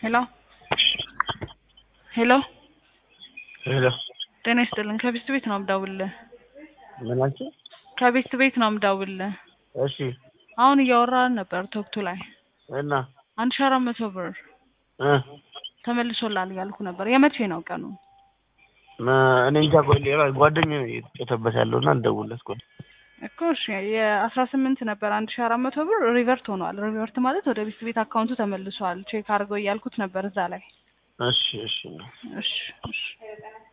Hello? Hello? ሄሎ ጤና ይስጥልኝ ከቤት ቤት ነው የምደውልልህ። ምን አልሽኝ? ከቤት ቤት ነው የምደውልልህ። እሺ አሁን እያወራን ነበር ቶክቱ ላይ እና 1400 ብር ተመልሶላል እያልኩ ነበር። የመቼ ነው ቀኑ? እኔ እንጃ ጓደኛዬ እየተጨተበት ያለውና እንደውልለት ቆይ እኮ እሺ የ18 ነበር 1400 ብር ሪቨርት ሆኗል። ሪቨርት ማለት ወደ ቤት ቤት አካውንቱ ተመልሷል። ቼክ አድርገው እያልኩት ነበር እዛ ላይ። እሺ እሺ እሺ እሺ